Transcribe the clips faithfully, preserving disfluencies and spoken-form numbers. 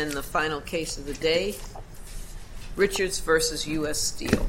And the final case of the day, Richards versus U S Steel.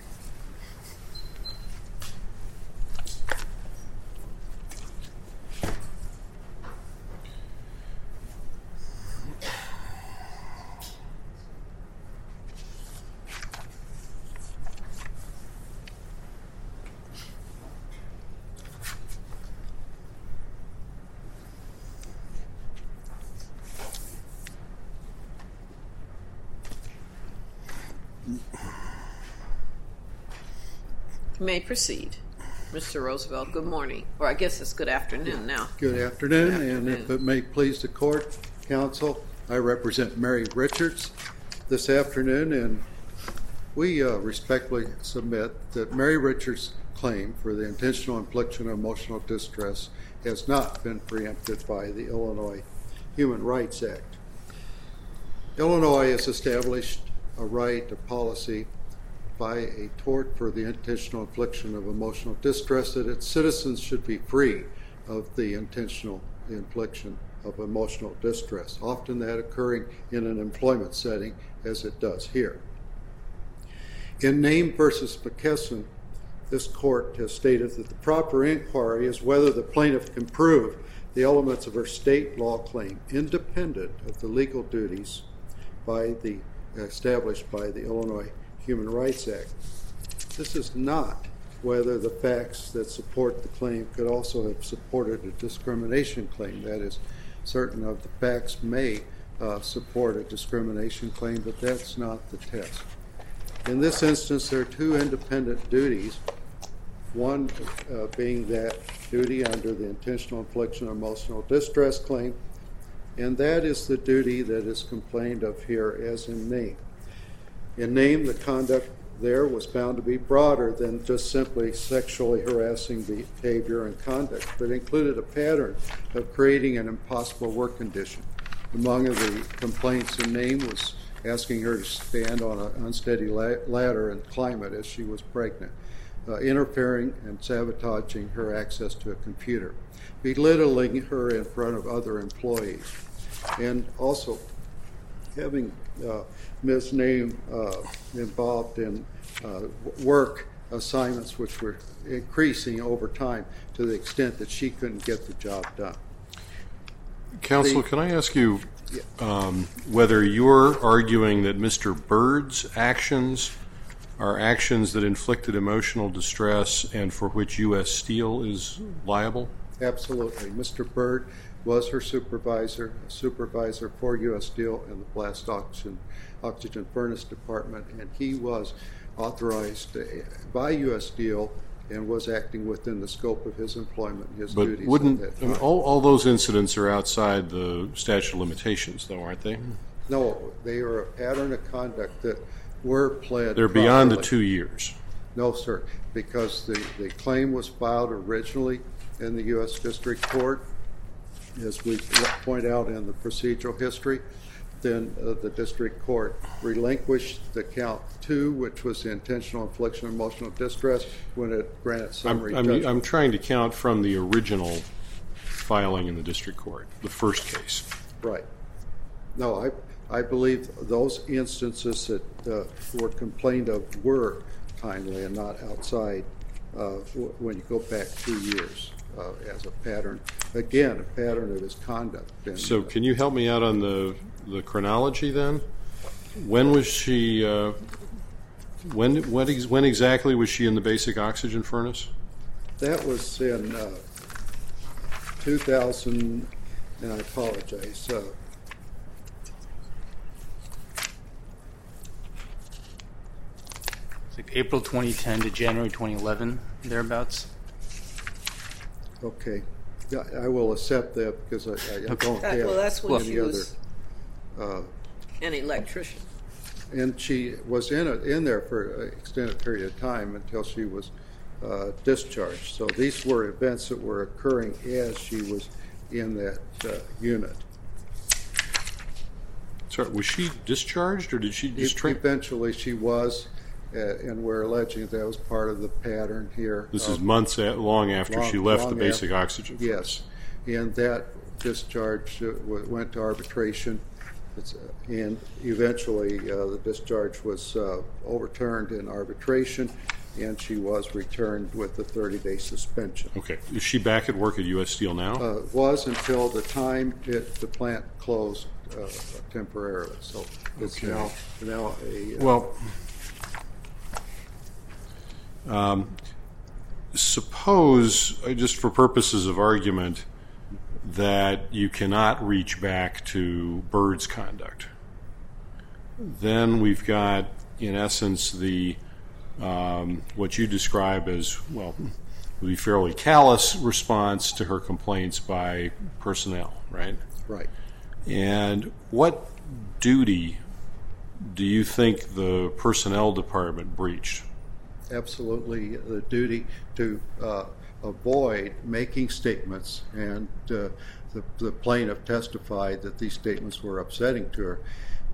You may proceed, Mister Roosevelt. Good morning, or I guess it's good afternoon now. Good afternoon, Good afternoon. And if it may please the court, counsel, I represent Mary Richards this afternoon, and we uh, respectfully submit that Mary Richards' claim for the intentional infliction of emotional distress has not been preempted by the Illinois Human Rights Act. Illinois has established a right, a policy, by a tort for the intentional infliction of emotional distress that its citizens should be free of the intentional infliction of emotional distress, often that occurring in an employment setting as it does here. In Name versus McKesson, this court has stated that the proper inquiry is whether the plaintiff can prove the elements of her state law claim independent of the legal duties by the established by the Illinois Human Rights Act. This is not whether the facts that support the claim could also have supported a discrimination claim. That is, certain of the facts may uh, support a discrimination claim, but that's not the test. In this instance, there are two independent duties, one uh, being that duty under the intentional infliction of emotional distress claim, and that is the duty that is complained of here as in Name. In Name, the conduct there was found to be broader than just simply sexually harassing behavior and conduct, but included a pattern of creating an impossible work condition. Among the complaints in Name was asking her to stand on an unsteady ladder and climb it as she was pregnant, uh, interfering and sabotaging her access to a computer, belittling her in front of other employees, and also having uh, Miz Name uh, involved in uh, work assignments which were increasing over time to the extent that she couldn't get the job done. Counsel, the, can I ask you um, whether you're arguing that Mister Bird's actions are actions that inflicted emotional distress and for which U S Steel is liable? Absolutely. Mister Bird was her supervisor, a supervisor for U S Steel in the blast oxygen, oxygen furnace department, and he was authorized by U S Steel and was acting within the scope of his employment and his but duties. Wouldn't, at that time. all, all those incidents are outside the statute of limitations, though, aren't they? No, they are a pattern of conduct that were pled. They're beyond properly. the two years. No, sir, because the, the claim was filed originally in the U S District Court, as we point out in the procedural history. Then uh, the district court relinquished the count two, which was the intentional infliction of emotional distress, when it granted summary I'm, judgment. I'm, I'm trying to count from the original filing in the district court, the first case. Right. No, I I believe those instances that uh, were complained of were timely and not outside uh, w- when you go back two years. Uh, as a pattern, again, a pattern of his conduct. And, So uh, can you help me out on the, the chronology then? When was she, uh, when, when, ex- when exactly was she in the basic oxygen furnace? that was in uh, two thousand, and I apologize, uh, It's like April twenty ten to January twenty eleven, thereabouts. okay. Yeah, I will accept that because I, I Okay. don't That- have well, that's when any she other. was Uh, an electrician. and she was in a, in there for an extended period of time until she was uh, discharged. So these were events that were occurring as she was in that uh, unit. Sorry, was she discharged or did she E- just train? Eventually, she was, uh, and we're alleging that was part of the pattern here. This of- is months a- long after long- she left long the basic after- oxygen furnace. Yes, and that discharge uh, w- went to arbitration, It's, uh, and eventually uh, the discharge was uh, overturned in arbitration, and she was returned with a thirty-day suspension. Okay. Is she back at work at U S Steel now? Uh, was until the time it, the plant closed uh, temporarily. So it's Okay. now, now a... Uh, Well, um, suppose, uh, just for purposes of argument, that you cannot reach back to Bird's conduct. Then we've got, in essence, the um, what you describe as, well, would be fairly callous response to her complaints by personnel, right? right. And what duty do you think the personnel department breached? Absolutely the duty to uh, avoid making statements, and uh, the, the plaintiff testified that these statements were upsetting to her.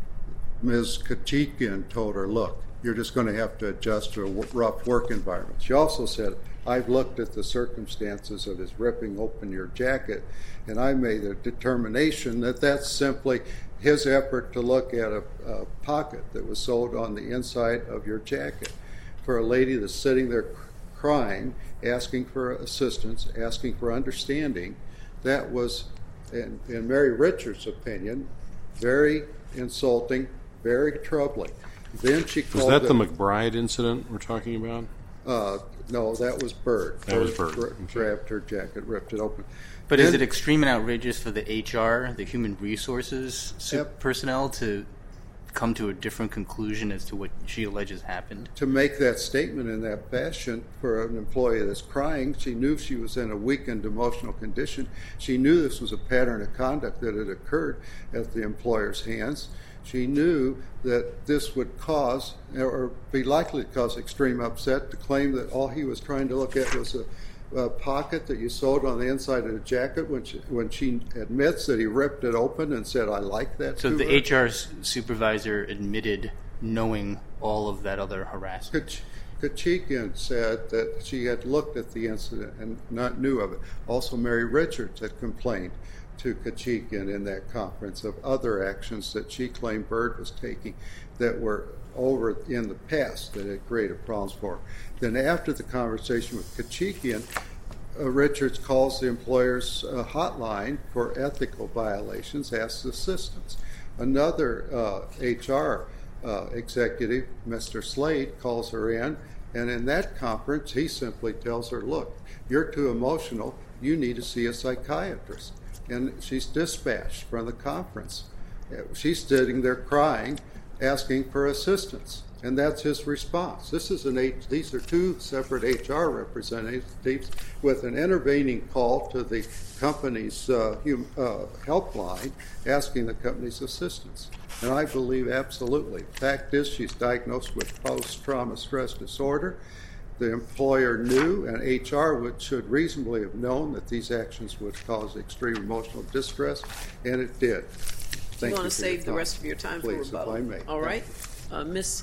Miz Kachikian told her, look, you're just going to have to adjust to a w- rough work environment. She also said, I've looked at the circumstances of his ripping open your jacket, and I made a determination that that's simply his effort to look at a, a pocket that was sewed on the inside of your jacket. For a lady that's sitting there crying, asking for assistance, asking for understanding, that was, in, in Mary Richards' opinion, very insulting, very troubling. Then she Was called that it, the McBride incident we're talking about? Uh, no, that was Bird. That was Bird. Gra- Okay. Grabbed her jacket, ripped it open. But Then- is it extreme and outrageous for the H R, the human resources su- Yep. personnel, to come to a different conclusion as to what she alleges happened? to make that statement in that fashion for an employee that's crying? She knew she was in a weakened emotional condition. She knew this was a pattern of conduct that had occurred at the employer's hands. She knew that this would cause, or be likely to cause, extreme upset. To claim that all he was trying to look at was a, a pocket that you sewed on the inside of the jacket, when she, when she admits that he ripped it open and said, I like that. So to the her. H R s- supervisor admitted knowing all of that other harassment. Kach- Kachikian said that she had looked at the incident and not knew of it. Also, Mary Richards had complained to Kachikian in that conference of other actions that she claimed Bird was taking that were over in the past that had created problems for her. Then after the conversation with Kachikian, uh, Richards calls the employer's uh, hotline for ethical violations, asks assistance. Another uh, H R uh, executive, Mister Slade, calls her in, and in that conference he simply tells her, look, you're too emotional, you need to see a psychiatrist. And she's dispatched from the conference. She's sitting there crying, asking for assistance, and that's his response. This is an H, these are two separate H R representatives with an intervening call to the company's uh, hum, uh, helpline, asking the company's assistance. And I believe absolutely. Fact is, she's diagnosed with post-trauma stress disorder. The employer knew, and H R would, should reasonably have known, that these actions would cause extreme emotional distress, and it did. Thank you want you to for save your the time. rest of your time Please, for rebuttal? if I may. All right. Uh, Miz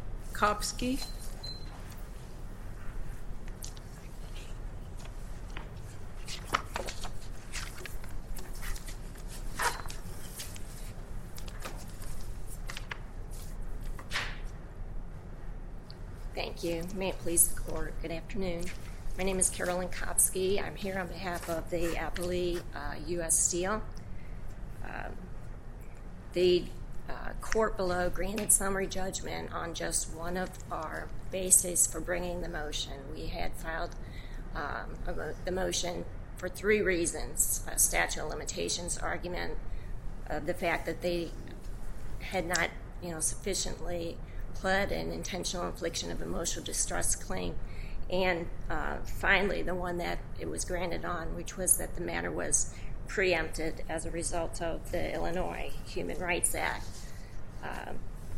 Kopsky? Thank you. May it please the court. Good afternoon. My name is Carolyn Kopsky. I'm here on behalf of the appellee, uh, U S Steel. Um, the uh, court below granted summary judgment on just one of our bases for bringing the motion. We had filed um, a mo- the motion for three reasons: a statute of limitations argument, uh, the fact that they had not, you know, sufficiently pled an intentional infliction of emotional distress claim, and uh, finally the one that it was granted on, which was that the matter was preempted as a result of the Illinois Human Rights Act. Um,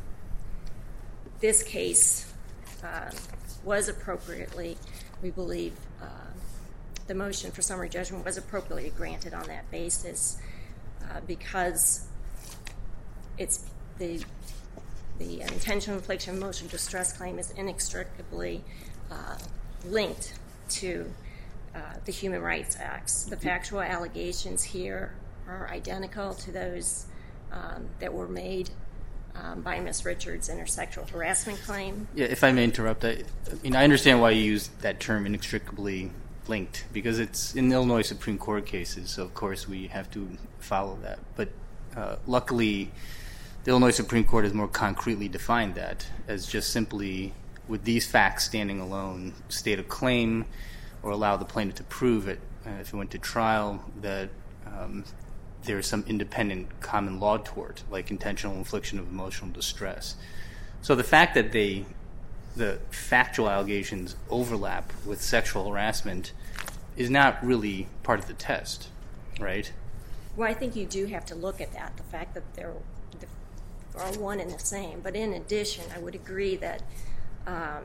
this case uh, was appropriately, we believe, uh, the motion for summary judgment was appropriately granted on that basis uh, because it's the The intentional infliction of emotional distress claim is inextricably uh, linked to uh, the Human Rights Acts. The factual allegations here are identical to those um, that were made um, by Miz Richards in her sexual harassment claim. Yeah, if I may interrupt, I, I mean, I understand why you use that term inextricably linked, because it's in Illinois Supreme Court cases, so of course we have to follow that. But uh, luckily, the Illinois Supreme Court has more concretely defined that as just simply, with these facts standing alone, state a claim or allow the plaintiff to prove it, uh, if it went to trial, that um, there is some independent common law tort, like intentional infliction of emotional distress. So the fact that they, the factual allegations overlap with sexual harassment is not really part of the test, right? Well, I think you do have to look at that, the fact that they're, they're are one and the same. But in addition, I would agree that um,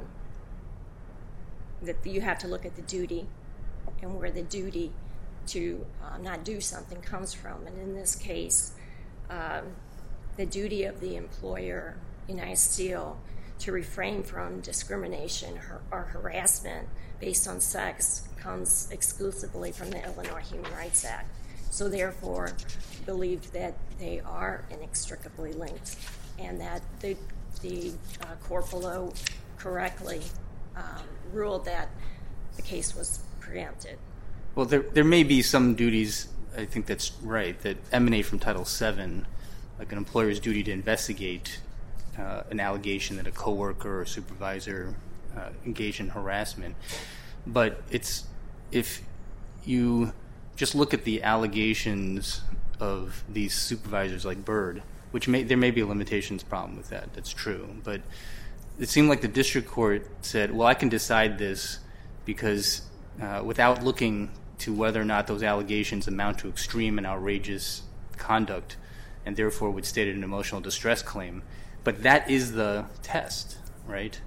that you have to look at the duty and where the duty to uh, not do something comes from. And in this case, um, the duty of the employer, United Steel, to refrain from discrimination or, or harassment based on sex comes exclusively from the Illinois Human Rights Act. So therefore, believed that they are inextricably linked, and that the, the uh, court below correctly um, ruled that the case was preempted. Well, there there may be some duties, I think that's right, that emanate from Title seven, like an employer's duty to investigate uh, an allegation that a coworker or supervisor uh, engaged in harassment. But it's, if you just look at the allegations of these supervisors like Byrd, which may, there may be a limitations problem with that, that's true, but it seemed like the district court said, well, I can decide this because uh, without looking to whether or not those allegations amount to extreme and outrageous conduct, and therefore would state an emotional distress claim. But that is the test, right?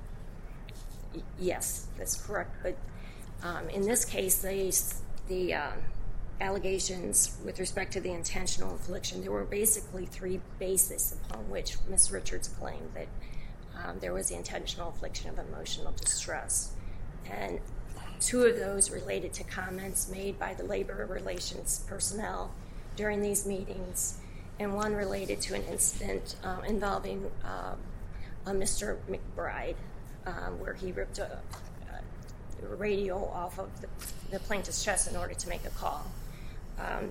Yes, that's correct. But um, in this case, they, the um, allegations with respect to the intentional infliction, there were basically three bases upon which Miz Richards claimed that um, there was the intentional infliction of emotional distress. And two of those related to comments made by the labor relations personnel during these meetings, and one related to an incident uh, involving uh, a Mister McBride, um, where he ripped a, a radio off of the, the plaintiff's chest in order to make a call. Um,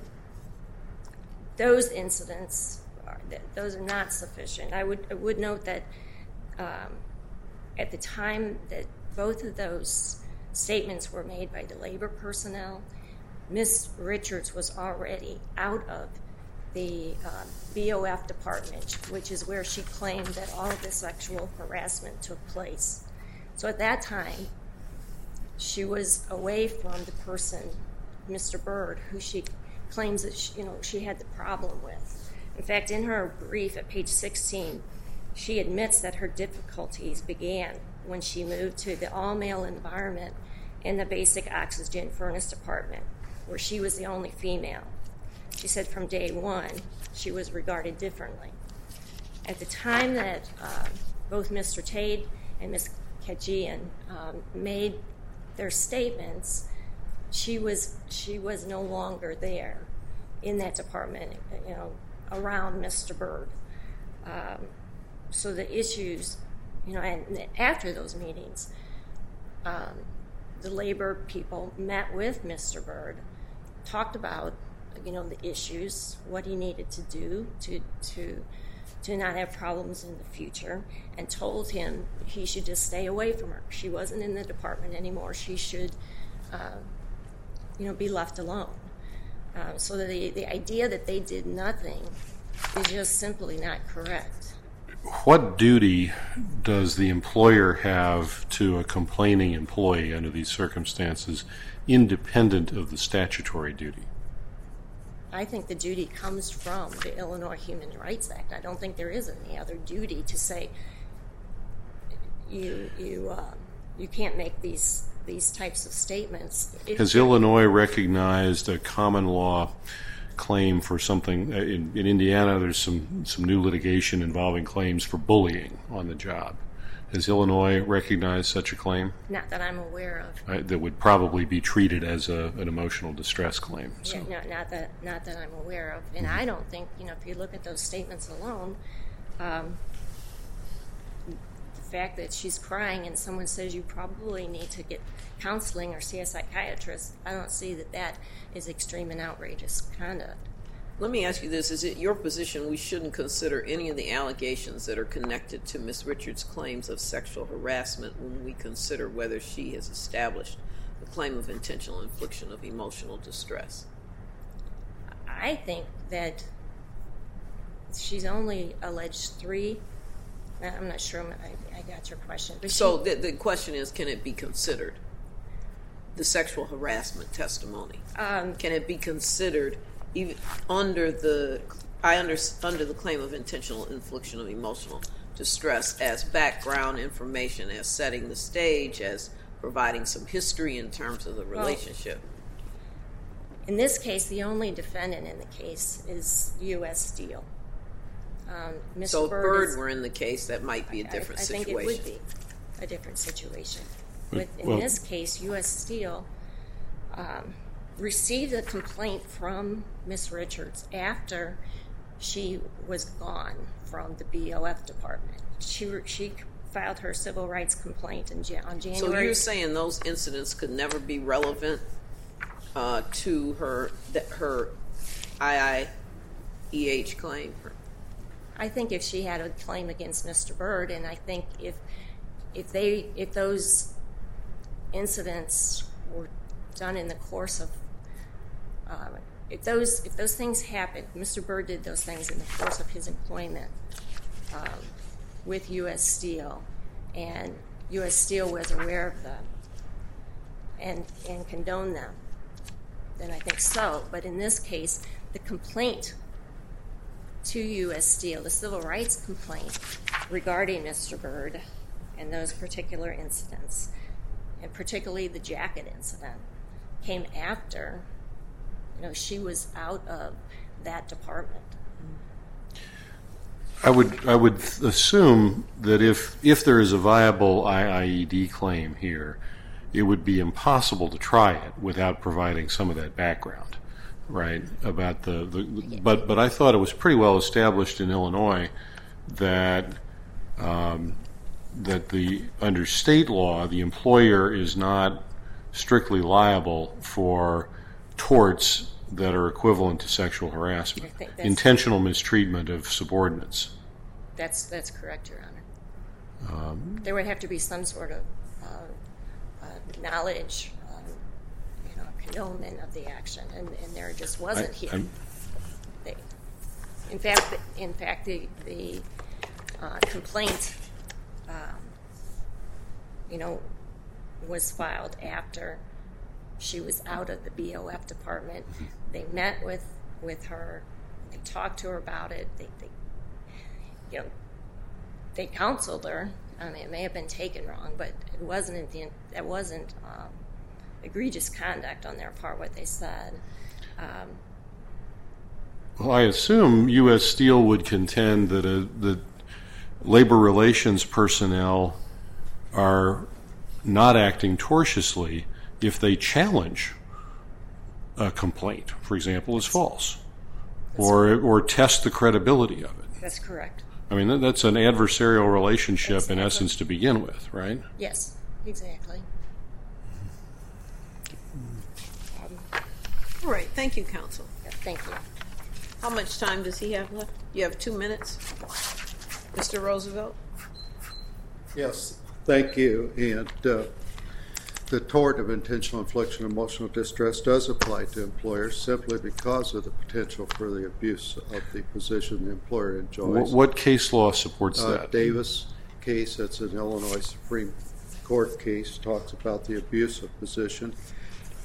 those incidents, are, those are not sufficient. I would, I would note that um, at the time that both of those statements were made by the labor personnel, Miz Richards was already out of the uh, B O F department, which is where she claimed that all of the sexual harassment took place. So at that time, she was away from the person, Mister Byrd, who she claims that she, you know, she had the problem with. In fact, in her brief at page sixteen, she admits that her difficulties began when she moved to the all-male environment in the basic oxygen furnace department, where she was the only female. She said from day one, she was regarded differently. At the time that uh, both Mister Tade and Miz Kajian um, made their statements, she was she was no longer there in that department, you know, around Mister Byrd. Um, so the issues, you know, and after those meetings, um, the labor people met with Mister Byrd, talked about, you know, the issues, what he needed to do to to to not have problems in the future, and told him he should just stay away from her. She wasn't in the department anymore. She should, uh, you know, be left alone. Uh, so the the idea that they did nothing is just simply not correct. What duty does the employer have to a complaining employee under these circumstances, independent of the statutory duty? I think the duty comes from the Illinois Human Rights Act. I don't think there is any other duty to say you you uh, you can't make these these types of statements. If Has Illinois recognized a common law claim for something? In, in Indiana, there's some, some new litigation involving claims for bullying on the job. Has Illinois recognized such a claim? Not that I'm aware of. Uh, that would probably be treated as a, an emotional distress claim. So. Yeah, no, not that not that I'm aware of. And I don't think, you know, if you look at those statements alone, um, the fact that she's crying and someone says you probably need to get counseling or see a psychiatrist, I don't see that that is extreme and outrageous conduct. Let me ask you this. Is it your position we shouldn't consider any of the allegations that are connected to Miz Richards' claims of sexual harassment when we consider whether she has established the claim of intentional infliction of emotional distress? I think that she's only alleged three. I'm not sure I, I got your question. But so she, the, the question is, can it be considered, the sexual harassment testimony? Um, can it be considered even under the I under, under the claim of intentional infliction of emotional distress as background information, as setting the stage, as providing some history in terms of the relationship? Well, in this case, the only defendant in the case is U S Steel. Um, Mister So if Bird, Bird is, were in the case, that might be a different I, I situation. think it would be a different situation. With, in well, this case, U S Steel um, received a complaint from Miz Richards after she was gone from the B O F department. She she filed her civil rights complaint in, on January. So you're saying those incidents could never be relevant uh, to her that her I I E H claim? I think if she had a claim against Mister Bird, and I think if if they if those incidents were done in the course of uh, if those if those things happened, Mister Bird did those things in the course of his employment um, with U S Steel, and U S Steel was aware of them and and condoned them, then I think so. But in this case, the complaint to U S Steel, the civil rights complaint regarding Mister Bird and those particular incidents, and particularly the jacket incident, came after, you know, she was out of that department. I would I would assume that if if there is a viable I I E D claim here, it would be impossible to try it without providing some of that background, right? About the, the but but I thought it was pretty well established in Illinois that um, that the under state law the employer is not strictly liable for torts that are equivalent to sexual harassment, intentional mistreatment of subordinates. That's that's correct, Your Honor. Um, there would have to be some sort of uh, uh, knowledge, um, you know, condonment of the action, and, and there just wasn't I, here. They, in fact, in fact, the the uh, complaint, um, you know, was filed after she was out of the B O F department. They met with, with her. They talked to her about it. They, they, you know, they counseled her. I mean, it may have been taken wrong, but it wasn't. The, it wasn't um, egregious conduct on their part. What they said. Um, well, I assume U S Steel would contend that a, the labor relations personnel are not acting tortiously if they challenge a complaint, for example, as false, or or test the credibility of it. That's correct. I mean, that's an adversarial relationship Exactly. in essence to begin with, right? Yes, exactly. Um, All right. Thank you, counsel. yeah, thank you. How much time does he have left? You have two minutes, Mister Roosevelt. Yes, thank you. And uh, the tort of intentional infliction of emotional distress does apply to employers simply because of the potential for the abuse of the position the employer enjoys. What, what case law supports Uh, that? Davis case, that's an Illinois Supreme Court case, talks about the abuse of position.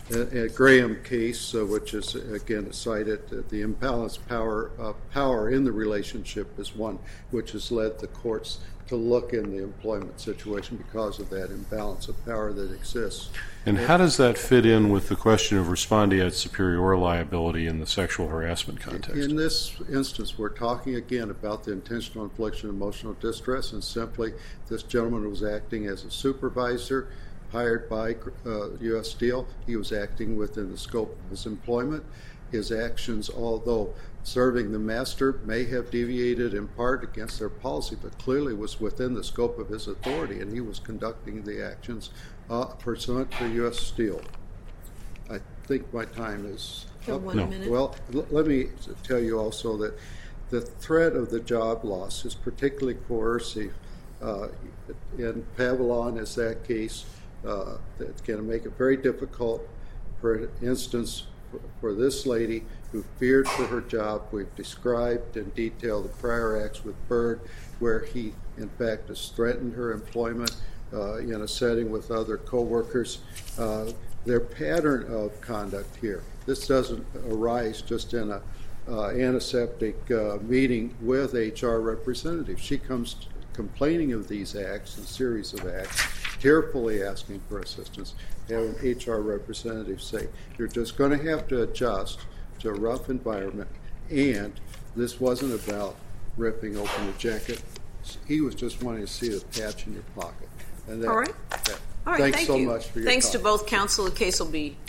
a, a Graham case, uh, which is, again, cited, uh, the imbalanced power, uh, power in the relationship is one which has led the courts to look in the employment situation because of that imbalance of power that exists. And how does that fit in with the question of respondeat superior liability in the sexual harassment context? In this instance, we're talking again about the intentional infliction of emotional distress, and simply this gentleman was acting as a supervisor hired by uh, U S Steel. He was acting within the scope of his employment. His actions, although serving the master, may have deviated in part against their policy, but clearly was within the scope of his authority, and he was conducting the actions uh, pursuant to U S Steel. I think my time is For up. one No. minute. Well, l- let me tell you also that the threat of the job loss is particularly coercive. Uh, in Pavlon is that case. Uh, that's going to make it very difficult, for instance, for, for this lady who feared for her job. We've described in detail the prior acts with Byrd, where he, in fact, has threatened her employment uh, in a setting with other co-workers. Uh, their pattern of conduct here, this doesn't arise just in a uh, antiseptic uh, meeting with H R representatives. She comes t- complaining of these acts, a series of acts, tearfully asking for assistance, have an H R representative say, you're just going to have to adjust to a rough environment, and this wasn't about ripping open a jacket. He was just wanting to see the patch in your pocket. And that, All right. that, All right, thanks thank so you. much for your Thanks time. to both counsel. The case will be